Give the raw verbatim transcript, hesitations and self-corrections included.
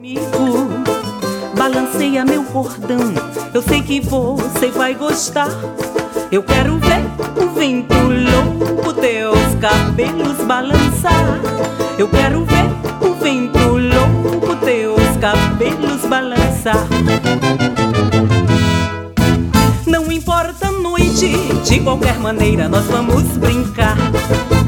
Amigo, balanceia meu cordão, eu sei que você vai gostar. Eu quero ver o vento louco teus cabelos balançar. Eu quero ver o vento louco teus cabelos balançar. Não importa a noite, de qualquer maneira nós vamos brincar.